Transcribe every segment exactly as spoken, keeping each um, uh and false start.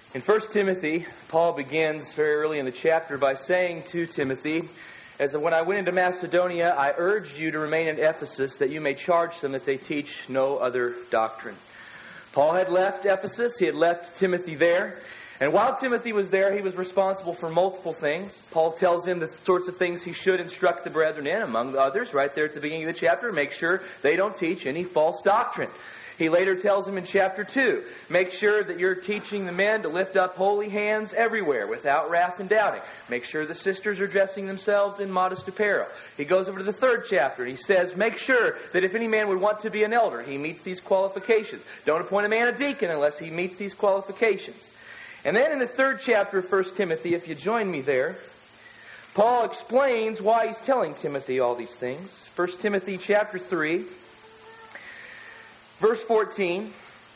In First Timothy, Paul begins very early in the chapter by saying to Timothy, as when I went into Macedonia, I urged you to remain in Ephesus, that you may charge them that they teach no other doctrine. Paul had left Ephesus. He had left Timothy there. And while Timothy was there, he was responsible for multiple things. Paul tells him the sorts of things he should instruct the brethren in, among the others, right there at the beginning of the chapter. Make sure they don't teach any false doctrine. He later tells him in chapter two, make sure that you're teaching the men to lift up holy hands everywhere without wrath and doubting. Make sure the sisters are dressing themselves in modest apparel. He goes over to the third chapter and he says, make sure that if any man would want to be an elder, he meets these qualifications. Don't appoint a man a deacon unless he meets these qualifications. And then in the third chapter of First Timothy, if you join me there, Paul explains why he's telling Timothy all these things. First Timothy chapter three, verse fourteen,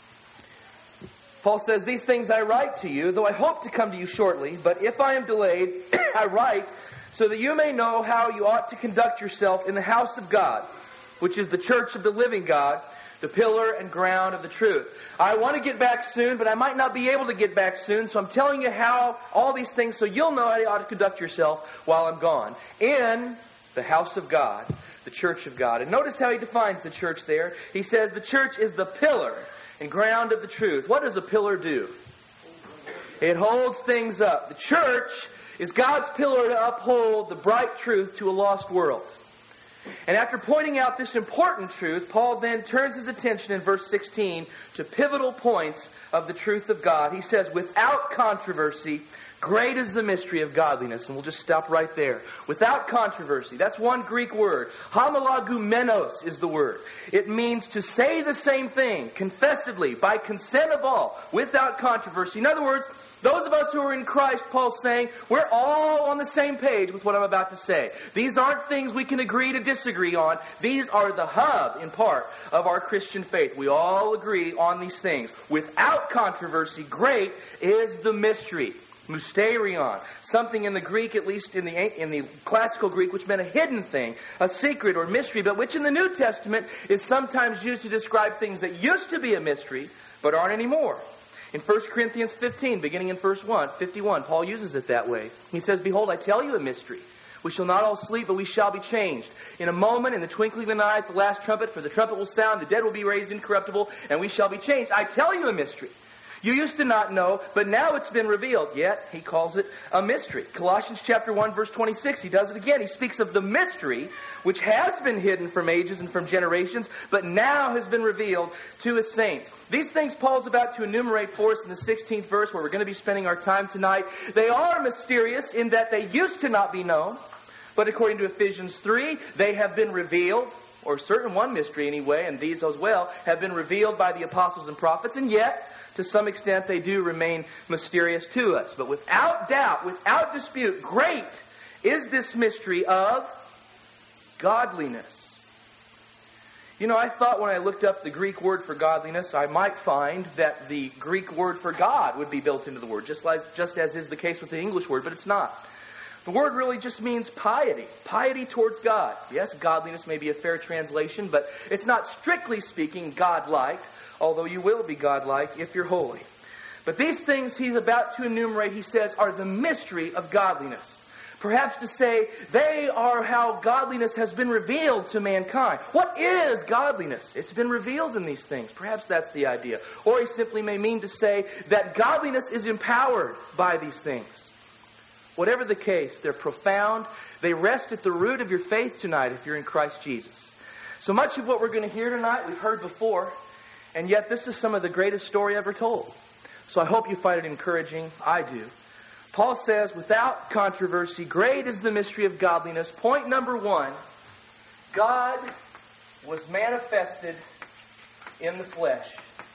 Paul says, these things I write to you, though I hope to come to you shortly, but if I am delayed, I write so that you may know how you ought to conduct yourself in the house of God, which is the church of the living God, the pillar and ground of the truth. I want to get back soon, but I might not be able to get back soon, so I'm telling you how all these things so you'll know how you ought to conduct yourself while I'm gone. In the house of God, the church of God. And notice how he defines the church there. He says the church is the pillar and ground of the truth. What does a pillar do? It holds things up. The church is God's pillar to uphold the bright truth to a lost world. And after pointing out this important truth, Paul then turns his attention in verse sixteen to pivotal points of the truth of God. He says, without controversy, great is the mystery of godliness. And we'll just stop right there. Without controversy. That's one Greek word. Homologumenos is the word. It means to say the same thing, confessedly, by consent of all, without controversy. In other words, those of us who are in Christ, Paul's saying, we're all on the same page with what I'm about to say. These aren't things we can agree to disagree on. These are the hub, in part, of our Christian faith. We all agree on these things. Without controversy, great is the mystery. Mysterion, something in the Greek, at least in the in the classical Greek, which meant a hidden thing, a secret or mystery, but which in the New Testament is sometimes used to describe things that used to be a mystery, but aren't anymore. In First Corinthians fifteen, beginning in verse one, fifty-one, Paul uses it that way. He says, behold, I tell you a mystery. We shall not all sleep, but we shall be changed. In a moment, in the twinkling of an eye, at the last trumpet, for the trumpet will sound, the dead will be raised incorruptible, and we shall be changed. I tell you a mystery. You used to not know, but now it's been revealed. Yet, he calls it a mystery. Colossians chapter one, verse twenty-six, he does it again. He speaks of the mystery which has been hidden from ages and from generations, but now has been revealed to his saints. These things Paul's about to enumerate for us in the sixteenth verse, where we're going to be spending our time tonight. They are mysterious in that they used to not be known, but according to Ephesians three, they have been revealed, or certain one mystery anyway, and these as well, have been revealed by the apostles and prophets, and yet, to some extent, they do remain mysterious to us. But without doubt, without dispute, great is this mystery of godliness. You know, I thought when I looked up the Greek word for godliness, I might find that the Greek word for God would be built into the word, just as, just as is the case with the English word, but it's not. The word really just means piety. Piety towards God. Yes, godliness may be a fair translation, but it's not strictly speaking godlike, although you will be godlike if you're holy. But these things he's about to enumerate, he says, are the mystery of godliness. Perhaps to say, they are how godliness has been revealed to mankind. What is godliness? It's been revealed in these things. Perhaps that's the idea. Or he simply may mean to say that godliness is empowered by these things. Whatever the case, they're profound. They rest at the root of your faith tonight if you're in Christ Jesus. So much of what we're going to hear tonight we've heard before, and yet this is some of the greatest story ever told. So I hope you find it encouraging. I do. Paul says, without controversy, great is the mystery of godliness. Point number one, God was manifested in the flesh.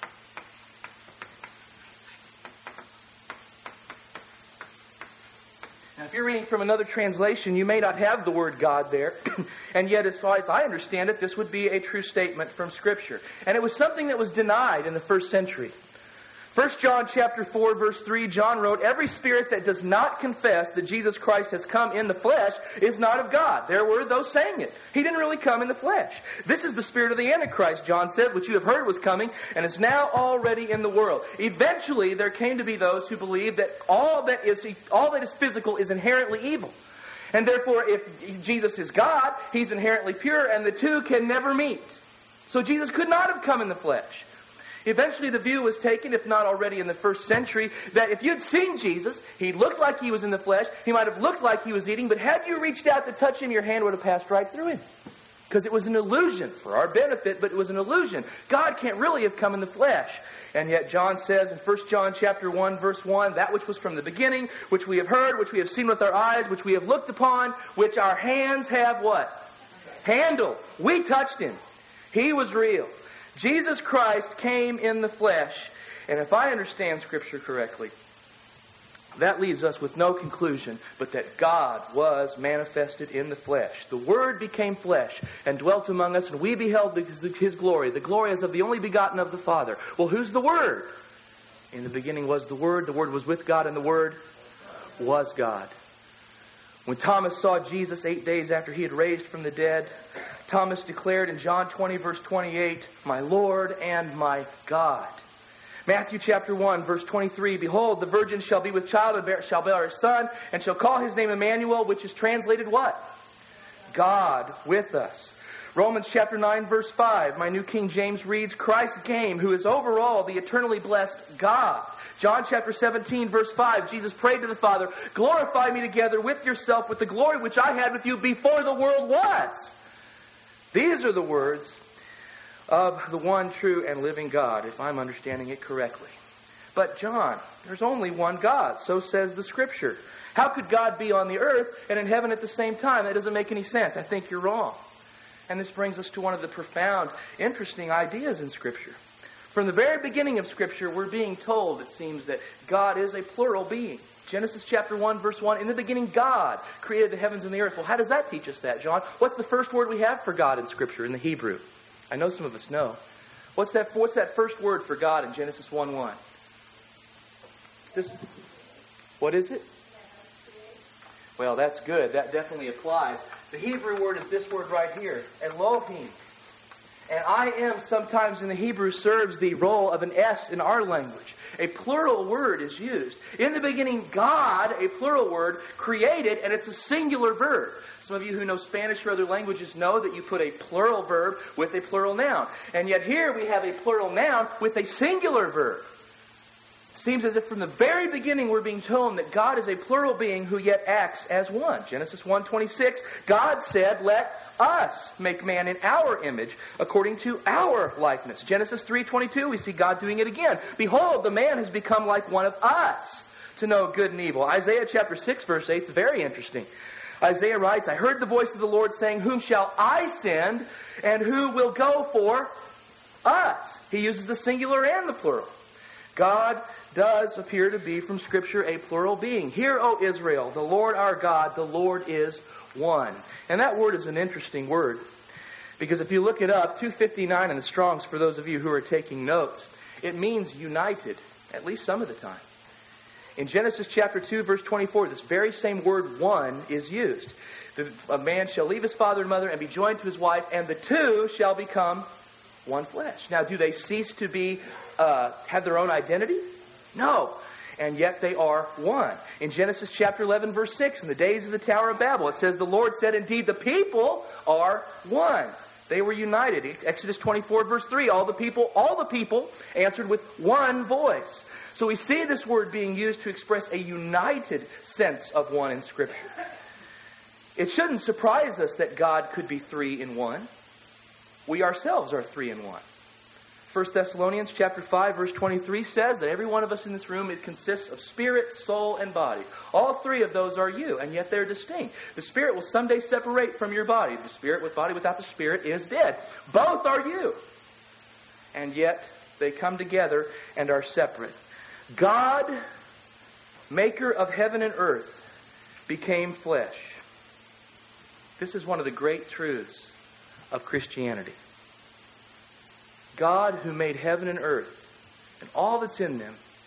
Now, if you're reading from another translation, you may not have the word God there. And yet, as far as I understand it, this would be a true statement from Scripture. And it was something that was denied in the first century. First John chapter four, verse three, John wrote, "Every spirit that does not confess that Jesus Christ has come in the flesh is not of God." There were those saying it. He didn't really come in the flesh. This is the spirit of the Antichrist, John said, which you have heard was coming and is now already in the world. Eventually, there came to be those who believed that all that is all that is physical is inherently evil. And therefore, if Jesus is God, He's inherently pure, and the two can never meet. So Jesus could not have come in the flesh. Eventually the view was taken, if not already in the first century, that if you'd seen Jesus, He looked like He was in the flesh, He might have looked like He was eating, but had you reached out to touch Him, your hand would have passed right through Him. Because it was an illusion, for our benefit, but it was an illusion. God can't really have come in the flesh. And yet John says in First John chapter one, verse one, "That which was from the beginning, which we have heard, which we have seen with our eyes, which we have looked upon, which our hands have" what? Handled. We touched Him. He was real. Jesus Christ came in the flesh. And if I understand Scripture correctly, that leaves us with no conclusion but that God was manifested in the flesh. The Word became flesh and dwelt among us, and we beheld His glory. The glory is of the only begotten of the Father. Well, who's the Word? In the beginning was the Word. The Word was with God, and the Word was God. When Thomas saw Jesus eight days after He had raised from the dead, Thomas declared in John twenty, verse twenty-eight, "My Lord and my God." Matthew chapter one, verse twenty-three, "Behold, the virgin shall be with child and bear, shall bear a son, and shall call his name Emmanuel," which is translated what? God with us. Romans chapter nine, verse five, my New King James reads, "Christ came, who is over all, the eternally blessed God." John chapter seventeen, verse five, Jesus prayed to the Father, "Glorify me together with yourself with the glory which I had with you before the world was." These are the words of the one true and living God, if I'm understanding it correctly. But John, there's only one God, so says the Scripture. How could God be on the earth and in heaven at the same time? That doesn't make any sense. I think you're wrong. And this brings us to one of the profound, interesting ideas in Scripture. From the very beginning of Scripture, we're being told, it seems, that God is a plural being. Genesis chapter one, verse one, "In the beginning God created the heavens and the earth." Well, how does that teach us that, John? What's the first word we have for God in Scripture, in the Hebrew? I know some of us know. What's that, what's that first word for God in Genesis one one? This, what is it? Well, that's good. That definitely applies. The Hebrew word is this word right here, Elohim. And I am sometimes in the Hebrew serves the role of an S in our language. A plural word is used. In the beginning, God, a plural word, created, and it's a singular verb. Some of you who know Spanish or other languages know that you put a plural verb with a plural noun. And yet here we have a plural noun with a singular verb. Seems as if from the very beginning we're being told that God is a plural being who yet acts as one. Genesis one twenty-six, God said, "Let us make man in our image, according to our likeness." Genesis three twenty-two, we see God doing it again. "Behold, the man has become like one of us, to know good and evil." Isaiah chapter six, verse eight is very interesting. Isaiah writes, "I heard the voice of the Lord saying, whom shall I send, and who will go for us?" He uses the singular and the plural. God does appear to be, from Scripture, a plural being. "Hear, O Israel, the Lord our God, the Lord is one." And that word is an interesting word. Because if you look it up, two fifty-nine in the Strong's, for those of you who are taking notes, it means united, at least some of the time. In Genesis chapter two, verse twenty-four, this very same word, one, is used. "A man shall leave his father and mother and be joined to his wife, and the two shall become one flesh." Now, do they cease to be, uh, have their own identity? No. And yet they are one. In Genesis chapter eleven, verse six, in the days of the Tower of Babel, it says, "The Lord said, indeed, the people are one." They were united. Exodus twenty-four, verse three, all the people, all the people answered with one voice. So we see this word being used to express a united sense of one in Scripture. It shouldn't surprise us that God could be three in one. We ourselves are three in one. First Thessalonians chapter five, verse twenty-three says that every one of us in this room, it consists of spirit, soul, and body. All three of those are you, and yet they're distinct. The spirit will someday separate from your body. The spirit with body without the spirit is dead. Both are you. And yet they come together and are separate. God, maker of heaven and earth, became flesh. This is one of the great truths of Christianity. God, who made heaven and earth and all that's in them,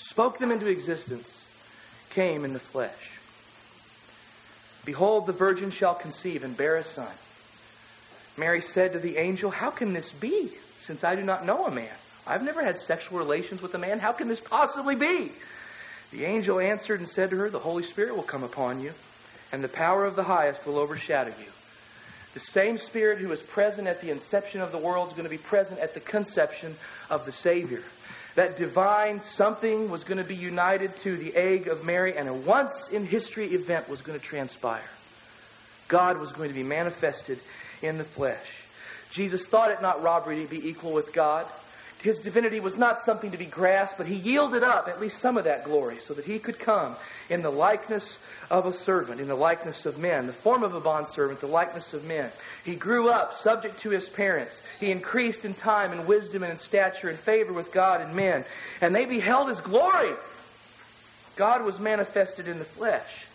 spoke them into existence, came in the flesh. Behold, the virgin shall conceive and bear a son. Mary said to the angel, how can this be, since I do not know a man? I've never had sexual relations with a man. How can this possibly be? The angel answered and said to her, the Holy Spirit will come upon you, and the power of the highest will overshadow you. The same Spirit who was present at the inception of the world is going to be present at the conception of the Savior. That divine something was going to be united to the egg of Mary, and a once in history event was going to transpire. God was going to be manifested in the flesh. Jesus thought it not robbery to be equal with God. His divinity was not something to be grasped, but he yielded up at least some of that glory so that he could come in the likeness of a servant, in the likeness of men, the form of a bondservant, the likeness of men. He grew up subject to his parents. He increased in time and wisdom and in stature and favor with God and men. And they beheld his glory. God was manifested in the flesh.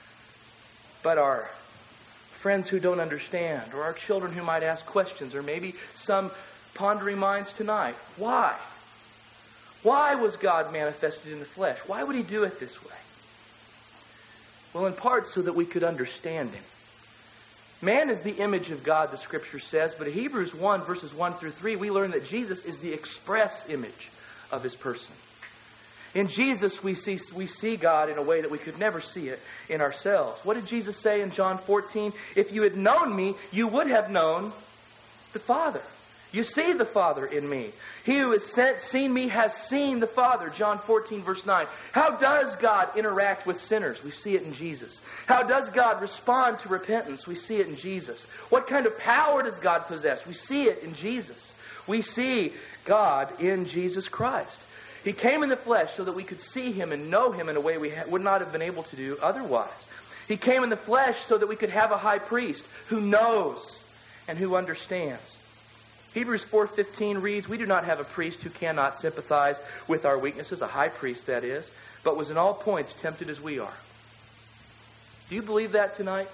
But our friends who don't understand, or our children who might ask questions, or maybe some pondering minds tonight, why? Why was God manifested in the flesh? Why would he do it this way? Well, in part so that we could understand him. Man is the image of God, the Scripture says, but in Hebrews one, verses one through three, we learn that Jesus is the express image of his person. In Jesus, we see, we see God in a way that we could never see it in ourselves. What did Jesus say in John fourteen? If you had known me, you would have known the Father. You see the Father in me. He who has sent, seen me has seen the Father. John fourteen, verse nine. How does God interact with sinners? We see it in Jesus. How does God respond to repentance? We see it in Jesus. What kind of power does God possess? We see it in Jesus. We see God in Jesus Christ. He came in the flesh so that we could see him and know him in a way we ha- would not have been able to do otherwise. He came in the flesh so that we could have a high priest who knows and who understands. Hebrews four fifteen reads, we do not have a priest who cannot sympathize with our weaknesses, a high priest that is, but was in all points tempted as we are. Do you believe that tonight?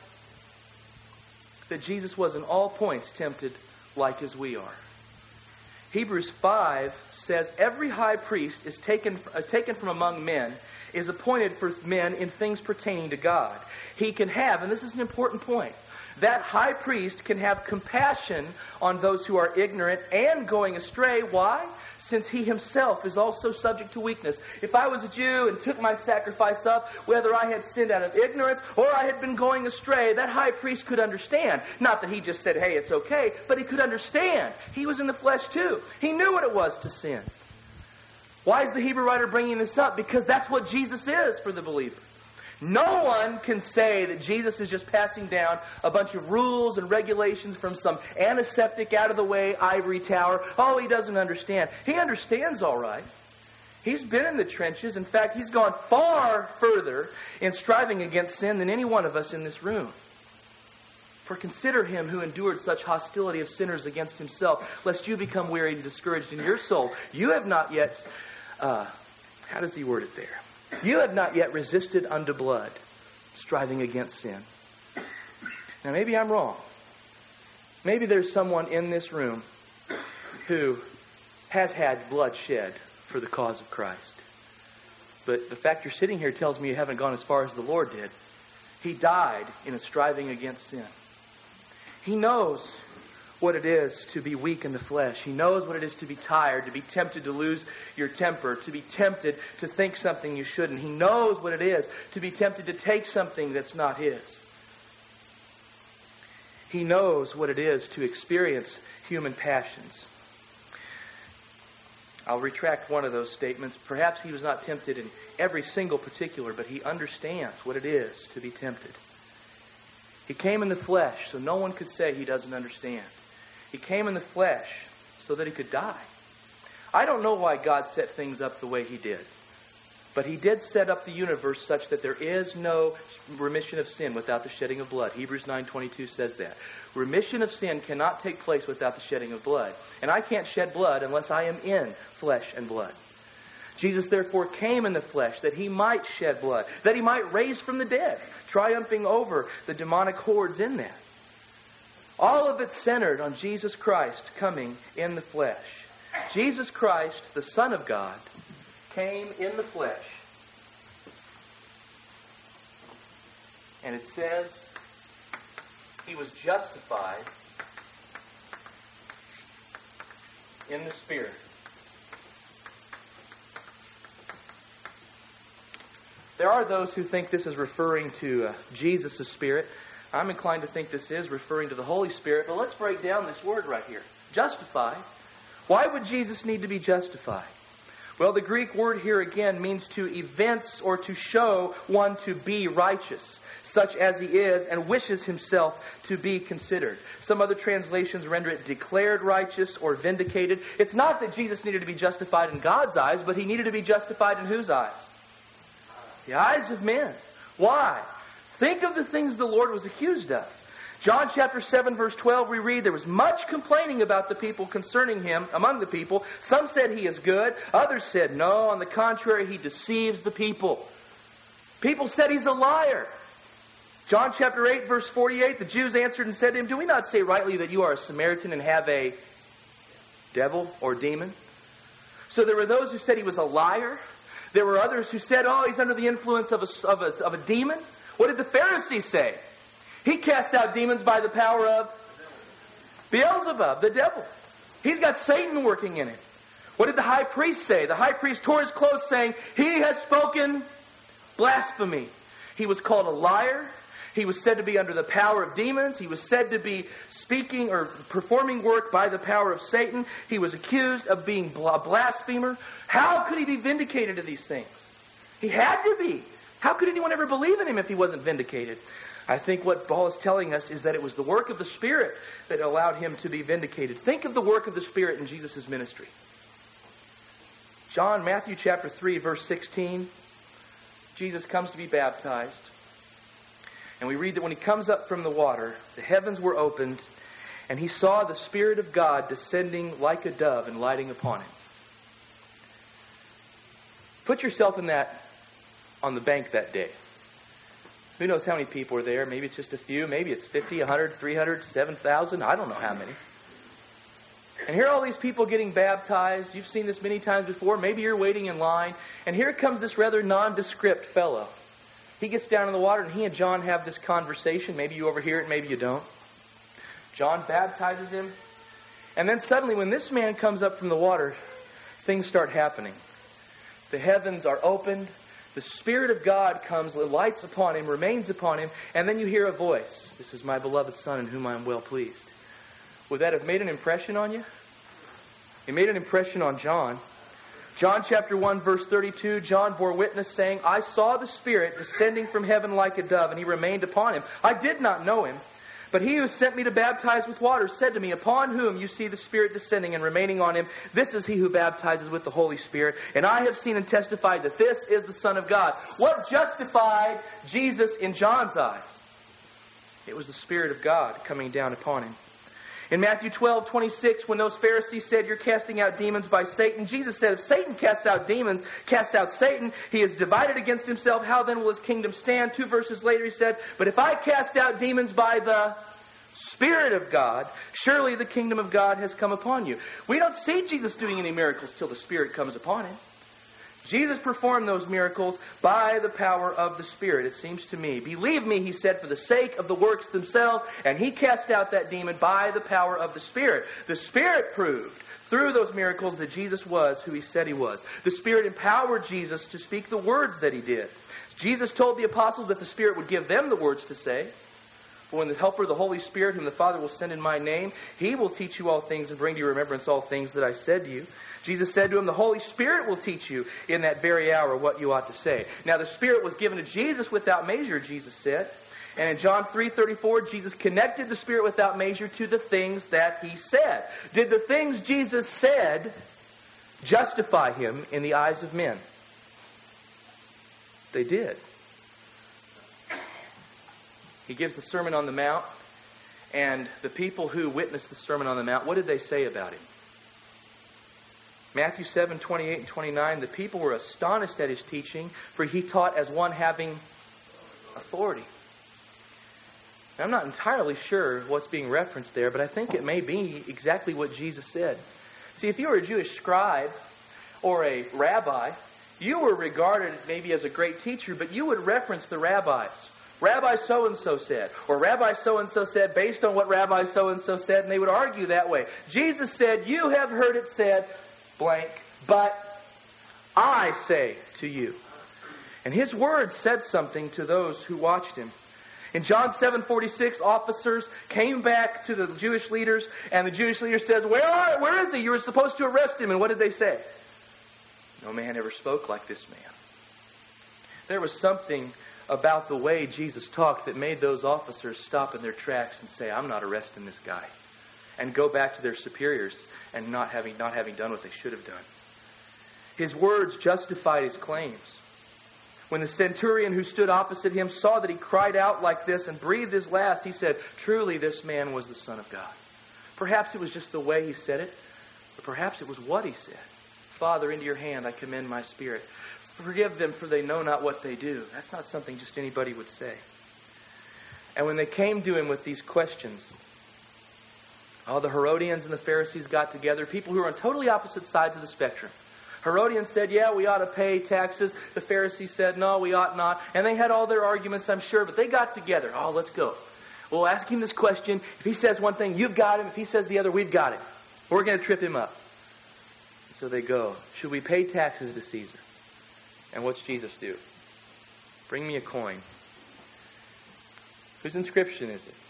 That Jesus was in all points tempted like as we are. Hebrews five says every high priest is taken, uh, taken from among men, is appointed for men in things pertaining to God. He can have, and this is an important point, that high priest can have compassion on those who are ignorant and going astray. Why? Since he himself is also subject to weakness. If I was a Jew and took my sacrifice up, whether I had sinned out of ignorance or I had been going astray, that high priest could understand. Not that he just said, hey, it's okay, but he could understand. He was in the flesh too. He knew what it was to sin. Why is the Hebrew writer bringing this up? Because that's what Jesus is for the believer. No one can say that Jesus is just passing down a bunch of rules and regulations from some antiseptic, out-of-the-way ivory tower. Oh, he doesn't understand. He understands all right. He's been in the trenches. In fact, he's gone far further in striving against sin than any one of us in this room. For consider him who endured such hostility of sinners against himself, lest you become wearied and discouraged in your soul. You have not yet, uh, how does he word it there? You have not yet resisted unto blood, striving against sin. Now, maybe I'm wrong. Maybe there's someone in this room who has had blood shed for the cause of Christ. But the fact you're sitting here tells me you haven't gone as far as the Lord did. He died in a striving against sin. He knows what it is to be weak in the flesh. He knows what it is to be tired, to be tempted to lose your temper, to be tempted to think something you shouldn't. He knows what it is to be tempted to take something that's not his. He knows what it is to experience human passions. I'll retract one of those statements. Perhaps he was not tempted in every single particular, but he understands what it is to be tempted. He came in the flesh, so no one could say he doesn't understand. He came in the flesh so that he could die. I don't know why God set things up the way he did. But he did set up the universe such that there is no remission of sin without the shedding of blood. Hebrews nine twenty-two says that. Remission of sin cannot take place without the shedding of blood. And I can't shed blood unless I am in flesh and blood. Jesus therefore came in the flesh that he might shed blood, that he might raise from the dead, triumphing over the demonic hordes in that. All of it centered on Jesus Christ coming in the flesh. Jesus Christ, the Son of God, came in the flesh. And it says he was justified in the Spirit. There are those who think this is referring to uh, Jesus' Spirit. I'm inclined to think this is referring to the Holy Spirit. But let's break down this word right here. Justified. Why would Jesus need to be justified? Well, the Greek word here again means to evince or to show one to be righteous, such as he is, and wishes himself to be considered. Some other translations render it declared righteous or vindicated. It's not that Jesus needed to be justified in God's eyes, but he needed to be justified in whose eyes? The eyes of men. Why? Think of the things the Lord was accused of. John chapter seven verse twelve we read, there was much complaining about the people concerning him among the people. Some said he is good. Others said no. On the contrary, he deceives the people. People said he's a liar. John chapter eight verse forty-eight, the Jews answered and said to him, do we not say rightly that you are a Samaritan and have a devil or demon? So there were those who said he was a liar. There were others who said, oh, he's under the influence of a, of a, of a demon. What did the Pharisees say? He casts out demons by the power of Beelzebub, the devil. He's got Satan working in him. What did the high priest say? The high priest tore his clothes saying, he has spoken blasphemy. He was called a liar. He was said to be under the power of demons. He was said to be speaking or performing work by the power of Satan. He was accused of being a blasphemer. How could he be vindicated of these things? He had to be. How could anyone ever believe in him if he wasn't vindicated? I think what Paul is telling us is that it was the work of the Spirit that allowed him to be vindicated. Think of the work of the Spirit in Jesus' ministry. John, Matthew chapter three, verse sixteen. Jesus comes to be baptized. And we read that when he comes up from the water, the heavens were opened, and he saw the Spirit of God descending like a dove and lighting upon him. Put yourself in that, on the bank that day. Who knows how many people are there? Maybe it's just a few. Maybe it's fifty, one hundred, three hundred, seven thousand. I don't know how many. And here are all these people getting baptized. You've seen this many times before. Maybe you're waiting in line. And here comes this rather nondescript fellow. He gets down in the water and he and John have this conversation. Maybe you overhear it, maybe you don't. John baptizes him. And then suddenly when this man comes up from the water, things start happening. The heavens are opened. The Spirit of God comes, lights upon him, remains upon him. And then you hear a voice. This is my beloved Son in whom I am well pleased. Would that have made an impression on you? It made an impression on John. John chapter one verse thirty-two, John bore witness saying, I saw the Spirit descending from heaven like a dove, and he remained upon him. I did not know him, but he who sent me to baptize with water said to me, upon whom you see the Spirit descending and remaining on him, this is he who baptizes with the Holy Spirit. And I have seen and testified that this is the Son of God. What justified Jesus in John's eyes? It was the Spirit of God coming down upon him. In Matthew twelve twenty-six, when those Pharisees said, you're casting out demons by Satan, Jesus said, if Satan casts out demons, casts out Satan, he is divided against himself. How then will his kingdom stand? Two verses later he said, but if I cast out demons by the Spirit of God, surely the kingdom of God has come upon you. We don't see Jesus doing any miracles till the Spirit comes upon him. Jesus performed those miracles by the power of the Spirit, it seems to me. Believe me, he said, for the sake of the works themselves, and he cast out that demon by the power of the Spirit. The Spirit proved through those miracles that Jesus was who he said he was. The Spirit empowered Jesus to speak the words that he did. Jesus told the apostles that the Spirit would give them the words to say. For when the Helper, the Holy Spirit, whom the Father will send in my name, he will teach you all things and bring to your remembrance all things that I said to you. Jesus said to him, the Holy Spirit will teach you in that very hour what you ought to say. Now the Spirit was given to Jesus without measure, Jesus said. And in John three thirty-four, Jesus connected the Spirit without measure to the things that he said. Did the things Jesus said justify him in the eyes of men? They did. He gives the Sermon on the Mount, and the people who witnessed the Sermon on the Mount, what did they say about him? Matthew seven twenty-eight and twenty-nine, the people were astonished at his teaching, for he taught as one having authority. Now, I'm not entirely sure what's being referenced there, but I think it may be exactly what Jesus said. See, if you were a Jewish scribe or a rabbi, you were regarded maybe as a great teacher, but you would reference the rabbis. Rabbi so-and-so said, or Rabbi so-and-so said based on what Rabbi so-and-so said, and they would argue that way. Jesus said, you have heard it said, blank, but I say to you. And his words said something to those who watched him. In John seven forty-six, officers came back to the Jewish leaders, and the Jewish leader says, where are, where is he? You were supposed to arrest him. And what did they say? No man ever spoke like this man. There was something about the way Jesus talked that made those officers stop in their tracks and say, I'm not arresting this guy. And go back to their superiors and not having, not having done what they should have done. His words justified his claims. When the centurion who stood opposite him saw that he cried out like this and breathed his last, he said, truly this man was the Son of God. Perhaps it was just the way he said it, or perhaps it was what he said. Father, into your hand I commend my spirit. Forgive them, for they know not what they do. That's not something just anybody would say. And when they came to him with these questions, all the Herodians and the Pharisees got together, people who were on totally opposite sides of the spectrum. Herodians said, yeah, we ought to pay taxes. The Pharisees said, no, we ought not. And they had all their arguments, I'm sure, but they got together. Oh, let's go. We'll ask him this question. If he says one thing, you've got him. If he says the other, we've got him. We're going to trip him up. So they go, should we pay taxes to Caesar? And what's Jesus do? Bring me a coin. Whose inscription is it?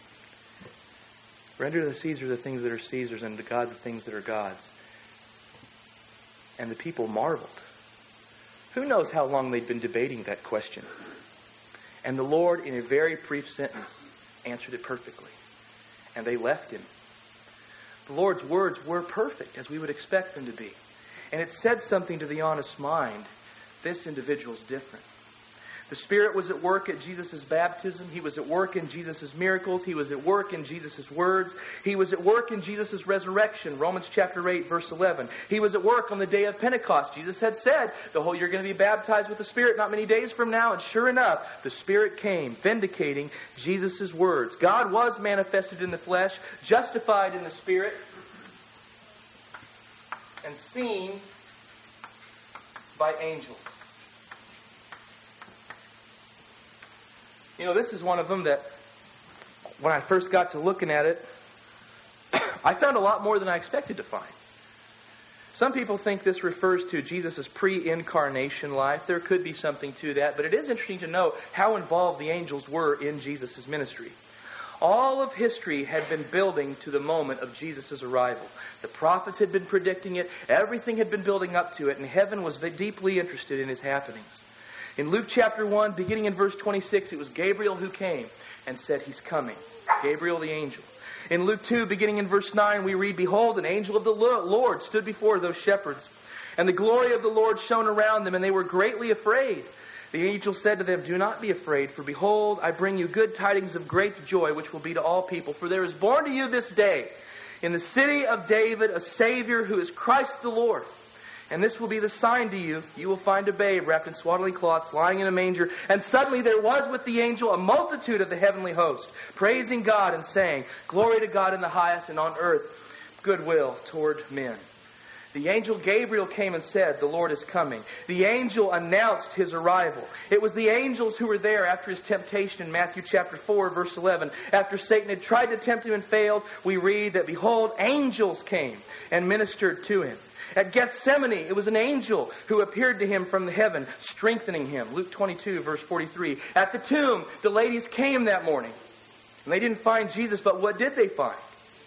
Render to Caesar the things that are Caesar's, and to God the things that are God's. And the people marveled. Who knows how long they'd been debating that question? And the Lord, in a very brief sentence, answered it perfectly. And they left him. The Lord's words were perfect, as we would expect them to be. And it said something to the honest mind. This individual's different. The Spirit was at work at Jesus' baptism. He was at work in Jesus' miracles. He was at work in Jesus' words. He was at work in Jesus' resurrection. Romans chapter eight, verse eleven. He was at work on the day of Pentecost. Jesus had said, the whole you're going to be baptized with the Spirit not many days from now. And sure enough, the Spirit came, vindicating Jesus' words. God was manifested in the flesh, justified in the Spirit, and seen by angels. You know, this is one of them that, when I first got to looking at it, I found a lot more than I expected to find. Some people think this refers to Jesus' pre-incarnation life. There could be something to that, but it is interesting to know how involved the angels were in Jesus' ministry. All of history had been building to the moment of Jesus' arrival. The prophets had been predicting it. Everything had been building up to it, and heaven was deeply interested in his happenings. In Luke chapter one, beginning in verse twenty-six, it was Gabriel who came and said, he's coming. Gabriel the angel. In Luke two, beginning in verse nine, we read, behold, an angel of the Lord stood before those shepherds, and the glory of the Lord shone around them, and they were greatly afraid. The angel said to them, do not be afraid, for behold, I bring you good tidings of great joy, which will be to all people. For there is born to you this day, in the city of David, a Savior who is Christ the Lord. And this will be the sign to you. You will find a babe wrapped in swaddling cloths, lying in a manger. And suddenly there was with the angel a multitude of the heavenly host, praising God and saying, glory to God in the highest, and on earth goodwill toward men. The angel Gabriel came and said, the Lord is coming. The angel announced his arrival. It was the angels who were there after his temptation in Matthew chapter four, verse eleven. After Satan had tried to tempt him and failed, we read that, behold, angels came and ministered to him. At Gethsemane, it was an angel who appeared to him from heaven, strengthening him. Luke twenty-two, verse forty-three. At the tomb, the ladies came that morning. And they didn't find Jesus, but what did they find?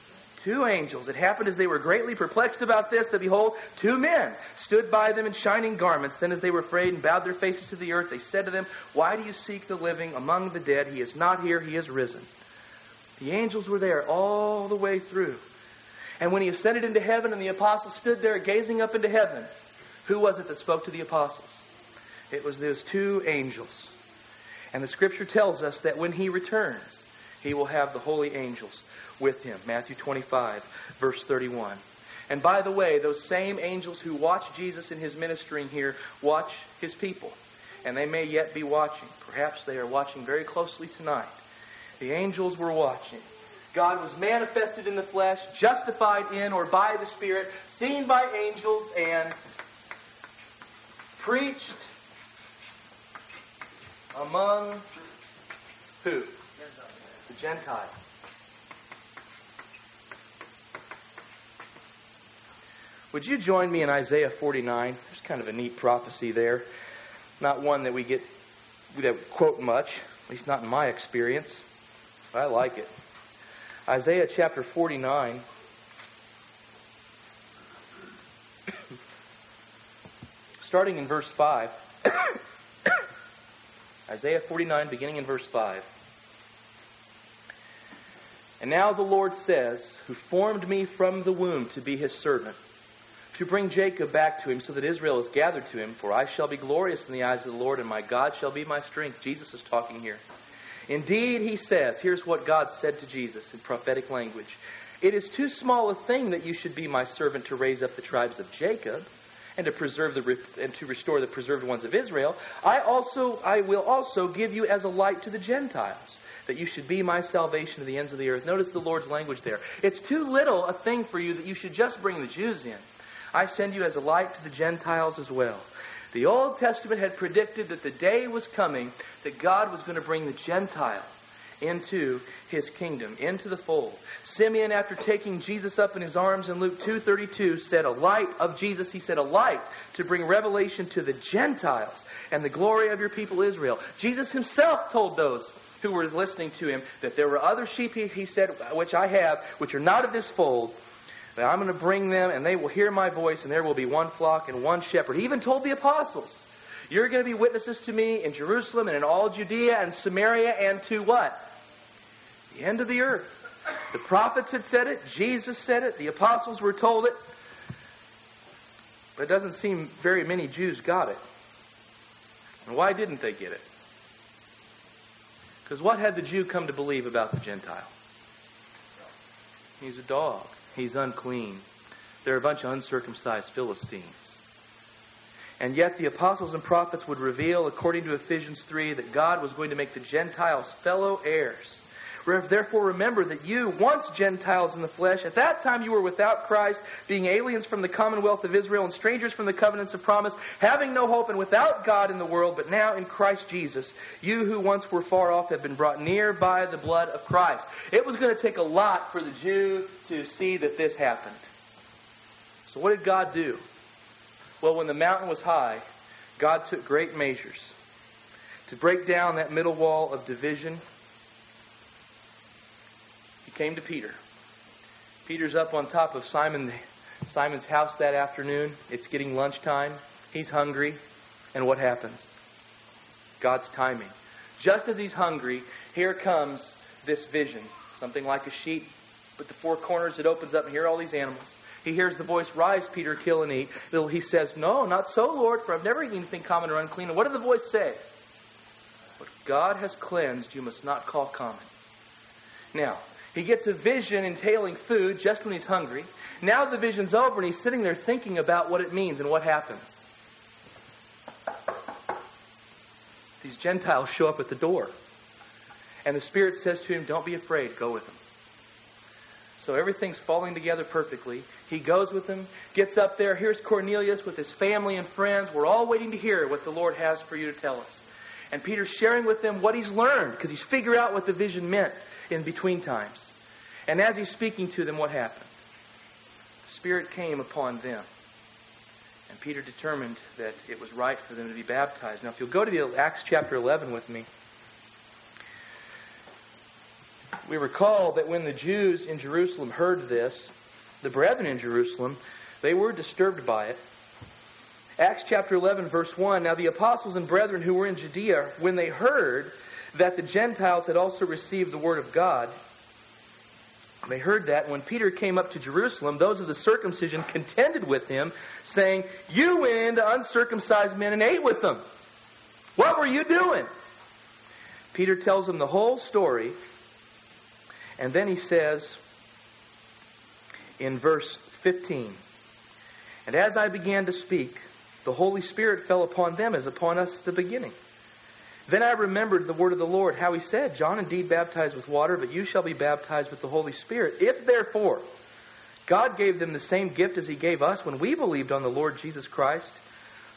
Two angels. It happened as they were greatly perplexed about this, that behold, two men stood by them in shining garments. Then as they were afraid and bowed their faces to the earth, they said to them, why do you seek the living among the dead? He is not here, he is risen. The angels were there all the way through. And when he ascended into heaven and the apostles stood there gazing up into heaven, who was it that spoke to the apostles? It was those two angels. And the scripture tells us that when he returns, he will have the holy angels with him. Matthew twenty-five, verse thirty-one. And by the way, those same angels who watch Jesus in his ministering here watch his people. And they may yet be watching. Perhaps they are watching very closely tonight. The angels were watching. God was manifested in the flesh, justified in or by the Spirit, seen by angels, and preached among who? The Gentiles. Would you join me in Isaiah forty-nine? There's kind of a neat prophecy there. Not one that we get that we quote much, at least not in my experience. But I like it. Isaiah chapter forty-nine. Starting in verse five. Isaiah forty-nine, beginning in verse five. And now the Lord says, who formed me from the womb to be his servant, to bring Jacob back to him so that Israel is gathered to him, for I shall be glorious in the eyes of the Lord, and my God shall be my strength. Jesus is talking here. Indeed, he says, here's what God said to Jesus in prophetic language. It is too small a thing that you should be my servant to raise up the tribes of Jacob and to preserve the and to restore the preserved ones of Israel. I also I will also give you as a light to the Gentiles, that you should be my salvation to the ends of the earth. Notice the Lord's language there. It's too little a thing for you that you should just bring the Jews in. I send you as a light to the Gentiles as well. The Old Testament had predicted that the day was coming that God was going to bring the Gentile into his kingdom, into the fold. Simeon, after taking Jesus up in his arms in Luke two thirty-two, said a light of Jesus, he said a light to bring revelation to the Gentiles and the glory of your people Israel. Jesus himself told those who were listening to him that there were other sheep, he, he said, which I have, which are not of this fold. But I'm going to bring them, and they will hear my voice, and there will be one flock and one shepherd. He even told the apostles, you're going to be witnesses to me in Jerusalem and in all Judea and Samaria and to what? The end of the earth. The prophets had said it. Jesus said it. The apostles were told it. But it doesn't seem very many Jews got it. And why didn't they get it? Because what had the Jew come to believe about the Gentile? He's a dog. He's unclean. They're a bunch of uncircumcised Philistines. And yet the apostles and prophets would reveal, according to Ephesians three, that God was going to make the Gentiles fellow heirs. Therefore remember that you, once Gentiles in the flesh, at that time you were without Christ, being aliens from the commonwealth of Israel and strangers from the covenants of promise, having no hope and without God in the world, but now in Christ Jesus, you who once were far off have been brought near by the blood of Christ. It was going to take a lot for the Jew to see that this happened. So what did God do? Well, when the mountain was high, God took great measures to break down that middle wall of division. He came to Peter. Peter's up on top of Simon, Simon's house that afternoon. It's getting lunchtime. He's hungry. And what happens? God's timing. Just as he's hungry, here comes this vision. Something like a sheet, but the four corners, it opens up and here are all these animals. He hears the voice, rise, Peter, kill and eat. He says, no, not so, Lord, for I've never eaten anything common or unclean. And what did the voice say? What God has cleansed, you must not call common. Now, he gets a vision entailing food just when he's hungry. Now the vision's over and he's sitting there thinking about what it means and what happens. These Gentiles show up at the door. And the Spirit says to him, don't be afraid, go with them. So everything's falling together perfectly. He goes with them, gets up there. Here's Cornelius with his family and friends. We're all waiting to hear what the Lord has for you to tell us. And Peter's sharing with them what he's learned because he's figured out what the vision meant in between times. And as he's speaking to them, what happened? The Spirit came upon them. And Peter determined that it was right for them to be baptized. Now, if you'll go to the Acts chapter eleven with me, we recall that when the Jews in Jerusalem heard this, the brethren in Jerusalem, they were disturbed by it. Acts chapter eleven, verse one, now the apostles and brethren who were in Judea, when they heard that the Gentiles had also received the word of God, they heard that when Peter came up to Jerusalem, those of the circumcision contended with him, saying, you went into uncircumcised men and ate with them. What were you doing? Peter tells them the whole story. And then he says in verse fifteen, and as I began to speak, the Holy Spirit fell upon them as upon us at the beginning. Then I remembered the word of the Lord, how he said, John indeed baptized with water, but you shall be baptized with the Holy Spirit. If therefore God gave them the same gift as he gave us when we believed on the Lord Jesus Christ,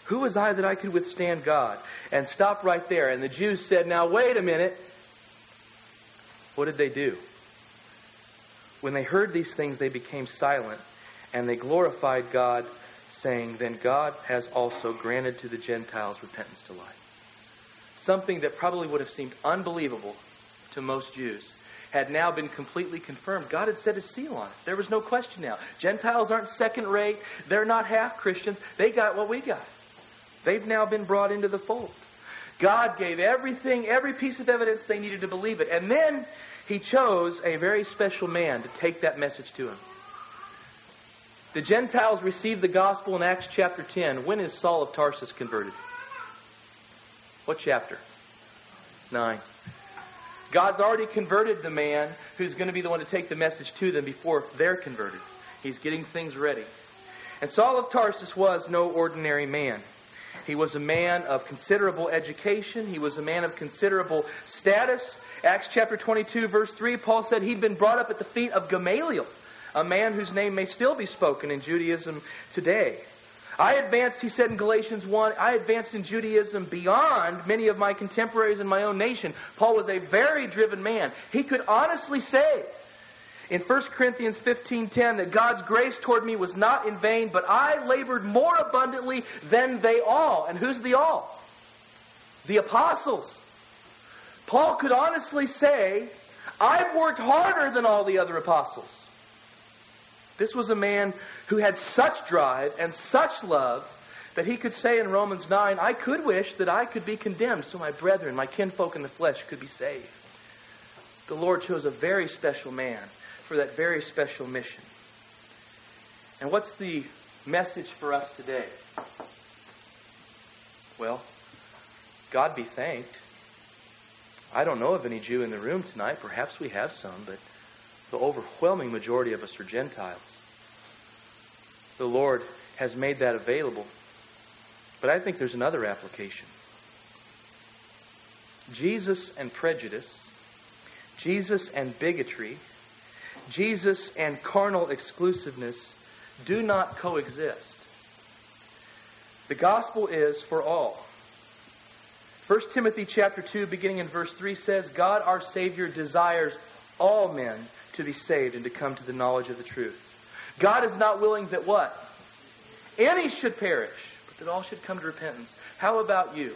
Who was I that I could withstand God? And stopped right there. And the Jews said, now wait a minute. What did they do? When they heard these things, they became silent, and they glorified God, saying, then God has also granted to the Gentiles repentance to life. Something that probably would have seemed unbelievable to most Jews had now been completely confirmed. God had set his seal on it. There was no question now. Gentiles aren't second rate. They're not half Christians. They got what we got. They've now been brought into the fold. God gave everything, every piece of evidence they needed to believe it. And then he chose a very special man to take that message to him. The Gentiles received the gospel in Acts chapter ten. When is Saul of Tarsus converted? What chapter? Nine. God's already converted the man who's going to be the one to take the message to them before they're converted. He's getting things ready. And Saul of Tarsus was no ordinary man. He was a man of considerable education. He was a man of considerable status. Acts chapter twenty-two, verse three, Paul said he'd been brought up at the feet of Gamaliel, a man whose name may still be spoken in Judaism today. I advanced, he said in Galatians one, I advanced in Judaism beyond many of my contemporaries in my own nation. Paul was a very driven man. He could honestly say in First Corinthians fifteen ten that God's grace toward me was not in vain, but I labored more abundantly than they all. And who's the all? The apostles. Paul could honestly say, I've worked harder than all the other apostles. This was a man who had such drive and such love that he could say in Romans nine, I could wish that I could be condemned so my brethren, my kinfolk in the flesh, could be saved. The Lord chose a very special man for that very special mission. And what's the message for us today? Well, God be thanked. I don't know of any Jew in the room tonight. Perhaps we have some, but the overwhelming majority of us are Gentiles. The Lord has made that available. But I think there's another application. Jesus and prejudice, Jesus and bigotry, Jesus and carnal exclusiveness do not coexist. The gospel is for all. First Timothy chapter two, beginning in verse three, says, God our Savior desires all men to be saved and to come to the knowledge of the truth. God is not willing that what? Any should perish, but that all should come to repentance. How about you?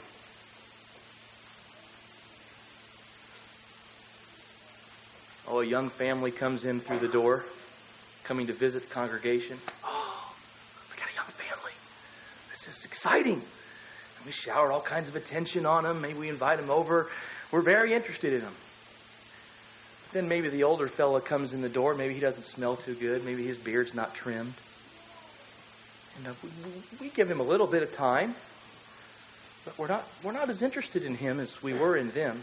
Oh, a young family comes in through the door, coming to visit the congregation. Oh, we got a young family. This is exciting. And we shower all kinds of attention on them. Maybe we invite them over. We're very interested in them. But then maybe the older fella comes in the door. Maybe he doesn't smell too good. Maybe his beard's not trimmed. And uh, we, we give him a little bit of time. But we're not, we're not as interested in him as we were in them.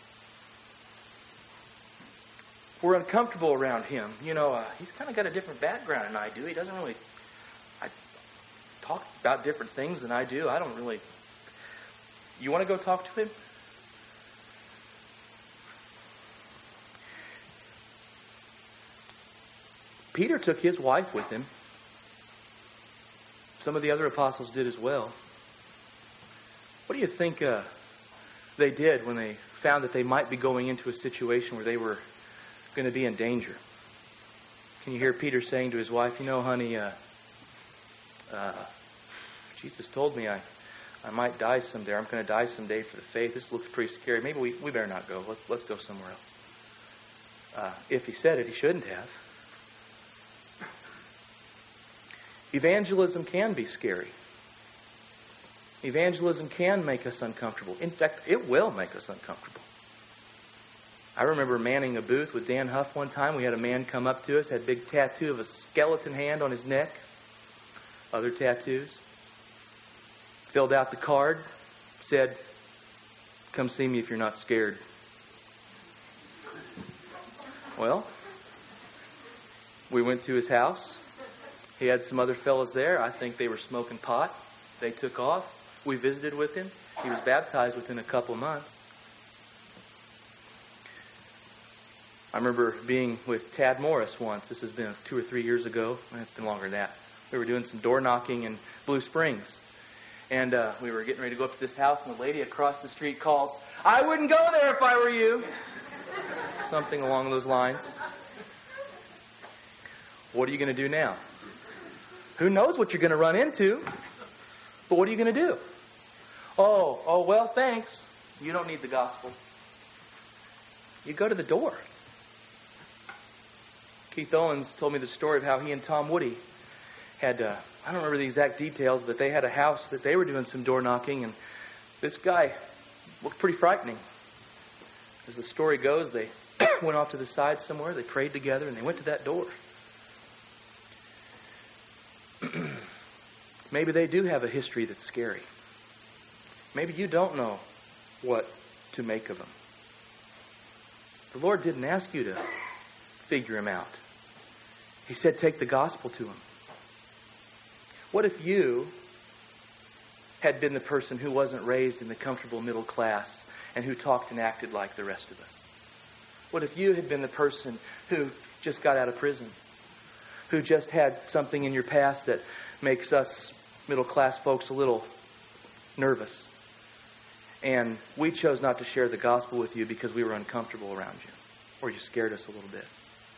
We're uncomfortable around him. You know, uh, he's kind of got a different background than I do. He doesn't really I talk about different things than I do. I don't really... You want to go talk to him? Peter took his wife with him. Some of the other apostles did as well. What do you think uh, they did when they found that they might be going into a situation where they were going to be in danger? Can you hear Peter saying to his wife, you know, honey, uh, uh, Jesus told me I, I might die someday. I'm going to die someday for the faith. This looks pretty scary. Maybe we, we better not go. Let's, let's go somewhere else. Uh, if he said it, he shouldn't have. Evangelism can be scary. Evangelism can make us uncomfortable. In fact, it will make us uncomfortable. I remember manning a booth with Dan Huff one time. We had a man come up to us, had a big tattoo of a skeleton hand on his neck. Other tattoos. Filled out the card. Said, come see me if you're not scared. Well, we went to his house. He had some other fellas there. I think they were smoking pot. They took off. We visited with him. He was baptized within a couple of months. I remember being with Tad Morris once. This has been two or three years ago. It's been longer than that. We were doing some door knocking in Blue Springs. And uh, we were getting ready to go up to this house, and the lady across the street calls, "I wouldn't go there if I were you." Something along those lines. What are you going to do now? Who knows what you're going to run into? But what are you going to do? Oh, oh, well, thanks. You don't need the gospel. You go to the door. Keith Owens told me the story of how he and Tom Woody had, uh, I don't remember the exact details, but they had a house that they were doing some door knocking, and this guy looked pretty frightening. As the story goes, they went off to the side somewhere, they prayed together, and they went to that door. Maybe they do have a history that's scary. Maybe you don't know what to make of them. The Lord didn't ask you to figure him out. He said, take the gospel to him. What if you had been the person who wasn't raised in the comfortable middle class and who talked and acted like the rest of us? What if you had been the person who just got out of prison? Who just had something in your past that makes us middle class folks a little nervous? And we chose not to share the gospel with you because we were uncomfortable around you, or you scared us a little bit.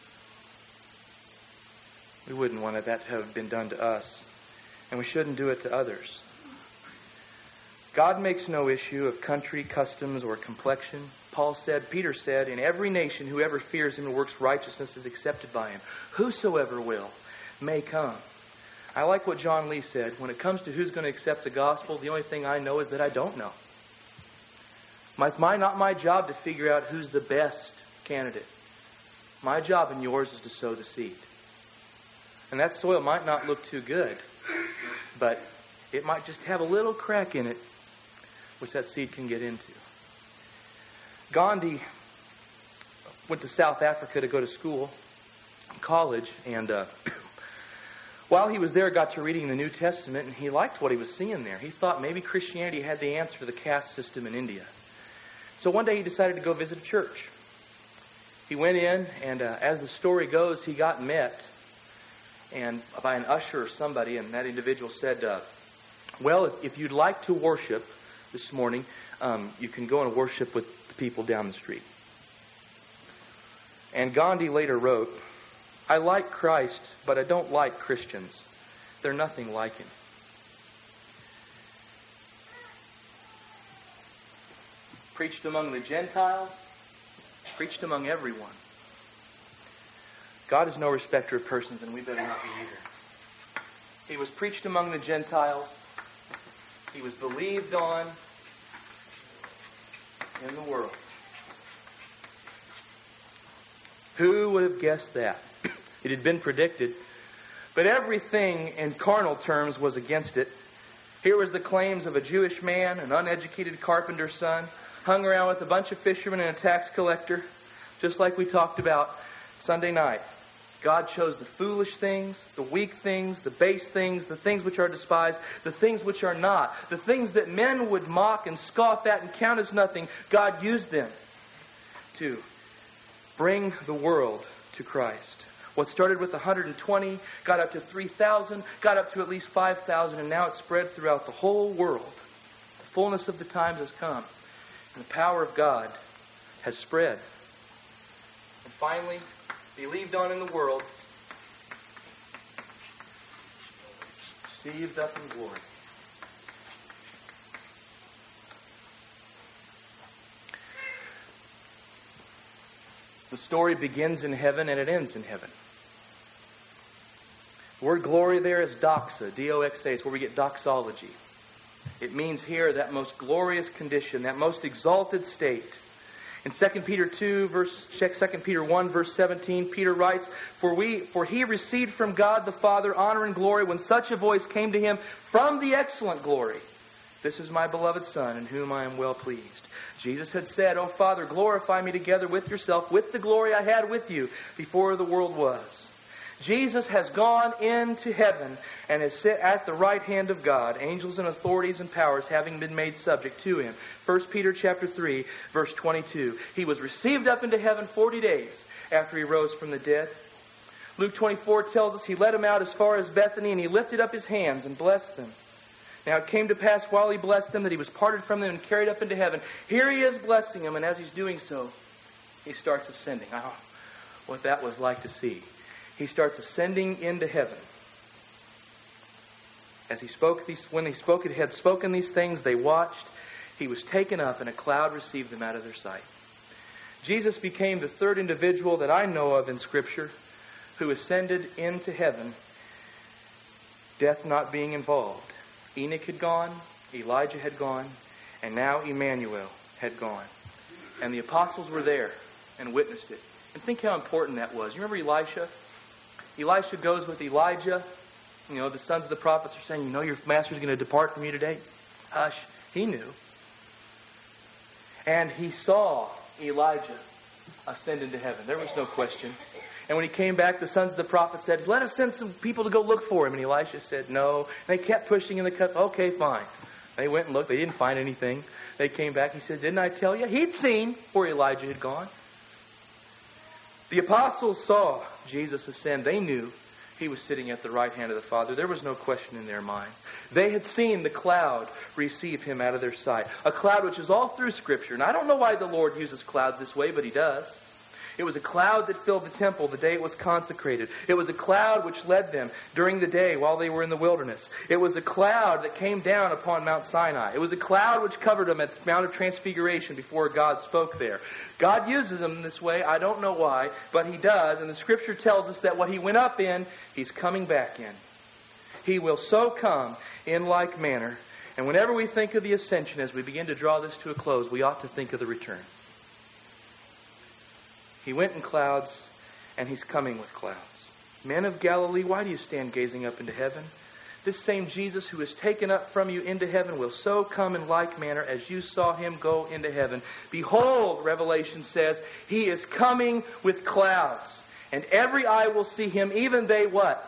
We wouldn't want that to have been done to us, and we shouldn't do it to others. God makes no issue of country, customs, or complexion. Paul said, Peter said, in every nation whoever fears him and works righteousness is accepted by him. Whosoever will may come. I like what John Lee said. When it comes to who's going to accept the gospel, the only thing I know is that I don't know. It's my, not my job to figure out who's the best candidate. My job and yours is to sow the seed. And that soil might not look too good, but it might just have a little crack in it, which that seed can get into. Gandhi went to South Africa to go to school, college, and uh, while he was there, got to reading the New Testament, and he liked what he was seeing there. He thought maybe Christianity had the answer to the caste system in India. So one day he decided to go visit a church. He went in, and uh, as the story goes, he got met and by an usher or somebody, and that individual said, uh, well, if, if you'd like to worship this morning, um, you can go and worship with the people down the street. And Gandhi later wrote, I like Christ, but I don't like Christians. They're nothing like him. Preached among the Gentiles, preached among everyone. God is no respecter of persons, and we better not be either. He was preached among the Gentiles. He was believed on in the world. Who would have guessed that? It had been predicted. But everything in carnal terms was against it. Here was the claims of a Jewish man, an uneducated carpenter's son, hung around with a bunch of fishermen and a tax collector, just like we talked about Sunday night. God chose the foolish things, the weak things, the base things, the things which are despised, the things which are not, the things that men would mock and scoff at and count as nothing. God used them to bring the world to Christ. What started with one hundred twenty, got up to three thousand, got up to at least five thousand, and now it's spread throughout the whole world. The fullness of the times has come, and the power of God has spread. And finally, believed on in the world, received up in glory. The story begins in heaven and it ends in heaven. The word glory there is doxa, D O X A. It's where we get doxology. It means here that most glorious condition, that most exalted state. In Second Peter two, verse Second Peter one, verse seventeen, Peter writes, For we, for he received from God the Father honor and glory when such a voice came to him from the excellent glory. This is my beloved Son, in whom I am well pleased. Jesus had said, O Father, glorify me together with yourself, with the glory I had with you before the world was. Jesus has gone into heaven and is set at the right hand of God, angels and authorities and powers having been made subject to him. First Peter chapter three, verse twenty-two. He was received up into heaven forty days after he rose from the dead. Luke twenty-four tells us he led him out as far as Bethany, and he lifted up his hands and blessed them. Now it came to pass while he blessed them that he was parted from them and carried up into heaven. Here he is blessing them, and as he's doing so, he starts ascending. Oh, what that was like to see. He starts ascending into heaven. As he spoke these, when he spoke, he had spoken these things, they watched. He was taken up, and a cloud received them out of their sight. Jesus became the third individual that I know of in Scripture who ascended into heaven, death not being involved. Enoch had gone, Elijah had gone, and now Emmanuel had gone. And the apostles were there and witnessed it. And think how important that was. You remember Elisha? Elisha goes with Elijah. You know, the sons of the prophets are saying, you know, your master's going to depart from you today. Hush. He knew. And he saw Elijah ascend into heaven. There was no question. And when he came back, the sons of the prophets said, let us send some people to go look for him. And Elisha said, no. And they kept pushing in the cup. Okay, fine. They went and looked. They didn't find anything. They came back. He said, didn't I tell you? He'd seen where Elijah had gone. The apostles saw Jesus ascend. They knew he was sitting at the right hand of the Father. There was no question in their minds. They had seen the cloud receive him out of their sight. A cloud which is all through Scripture. And I don't know why the Lord uses clouds this way, but he does. It was a cloud that filled the temple the day it was consecrated. It was a cloud which led them during the day while they were in the wilderness. It was a cloud that came down upon Mount Sinai. It was a cloud which covered them at the Mount of Transfiguration before God spoke there. God uses them this way. I don't know why, but he does. And the Scripture tells us that what he went up in, he's coming back in. He will so come in like manner. And whenever we think of the ascension, as we begin to draw this to a close, we ought to think of the return. He went in clouds, and he's coming with clouds. Men of Galilee, why do you stand gazing up into heaven? This same Jesus who is taken up from you into heaven will so come in like manner as you saw him go into heaven. Behold, Revelation says, he is coming with clouds, and every eye will see him, even they what?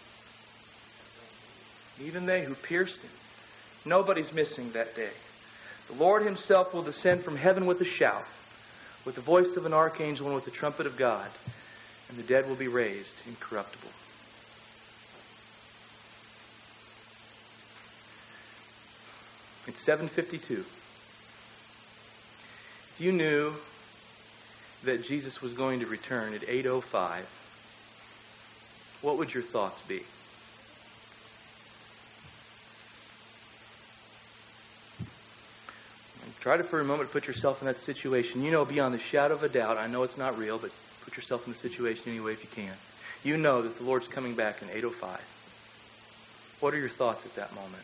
Even they who pierced him. Nobody's missing that day. The Lord himself will descend from heaven with a shout, with the voice of an archangel and with the trumpet of God, and the dead will be raised incorruptible. It's seven fifty-two. If you knew that Jesus was going to return at eight oh five, what would your thoughts be? Try to, for a moment, put yourself in that situation. You know beyond the shadow of a doubt, I know it's not real, but put yourself in the situation anyway if you can. You know that the Lord's coming back in eight oh five. What are your thoughts at that moment?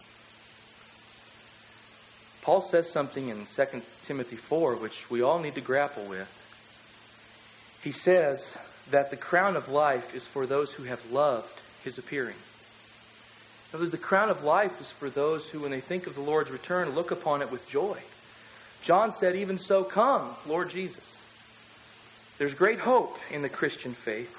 Paul says something in Second Timothy four, which we all need to grapple with. He says that the crown of life is for those who have loved his appearing. In other words, the crown of life is for those who, when they think of the Lord's return, look upon it with joy. John said, even so, come, Lord Jesus. There's great hope in the Christian faith.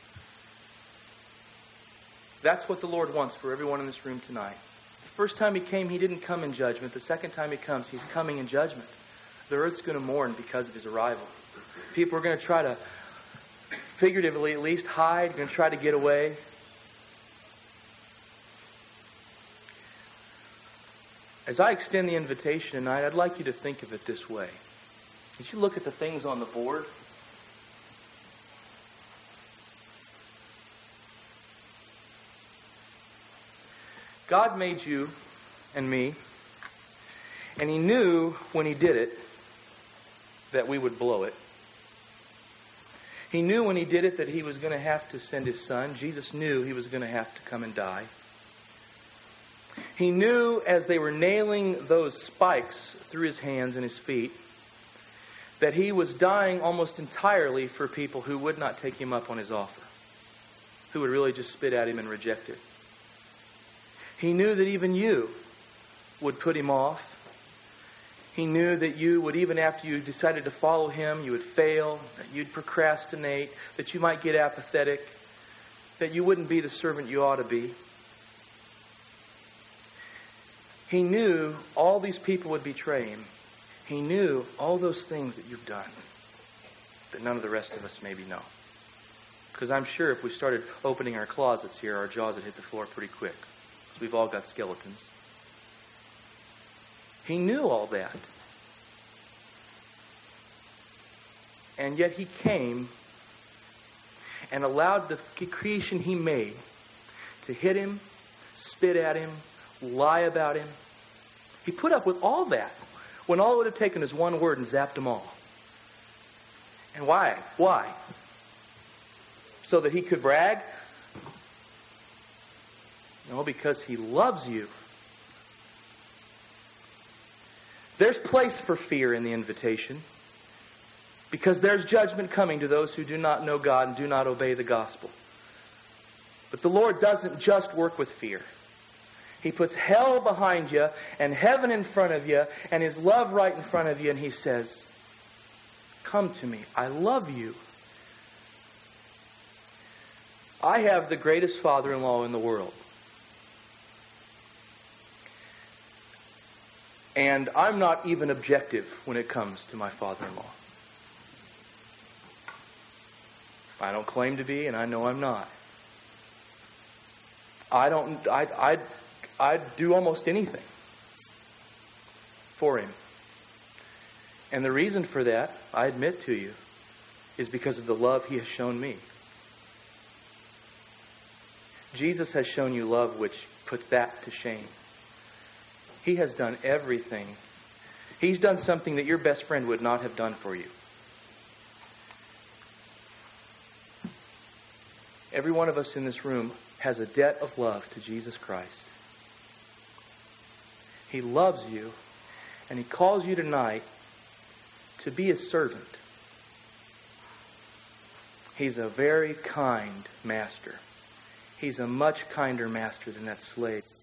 That's what the Lord wants for everyone in this room tonight. The first time he came, he didn't come in judgment. The second time he comes, he's coming in judgment. The earth's going to mourn because of his arrival. People are going to try to, figuratively at least, hide, going to try to get away. As I extend the invitation tonight, I'd like you to think of it this way. As you look at the things on the board, God made you and me, and he knew when he did it that we would blow it. He knew when he did it that he was going to have to send his son. Jesus knew he was going to have to come and die. He knew as they were nailing those spikes through his hands and his feet that he was dying almost entirely for people who would not take him up on his offer, who would really just spit at him and reject it. He knew that even you would put him off. He knew that you would, even after you decided to follow him, you would fail, that you'd procrastinate, that you might get apathetic, that you wouldn't be the servant you ought to be. He knew all these people would betray him. He knew all those things that you've done that none of the rest of us maybe know. Because I'm sure if we started opening our closets here, our jaws would hit the floor pretty quick. Because we've all got skeletons. He knew all that. And yet he came and allowed the creation he made to hit him, spit at him, lie about him. He put up with all that when all it would have taken is one word and zapped them all. And why? Why? So that he could brag? No, because he loves you. There's place for fear in the invitation, because there's judgment coming to those who do not know God and do not obey the gospel. But the Lord doesn't just work with fear. He puts hell behind you and heaven in front of you and His love right in front of you, and He says, come to me. I love you. I have the greatest father-in-law in the world. And I'm not even objective when it comes to my father-in-law. I don't claim to be, and I know I'm not. I don't. I. I. I'd do almost anything for him. And the reason for that, I admit to you, is because of the love He has shown me. Jesus has shown you love which puts that to shame. He has done everything. He's done something that your best friend would not have done for you. Every one of us in this room has a debt of love to Jesus Christ. He loves you, and He calls you tonight to be His servant. He's a very kind master. He's a much kinder master than that slave.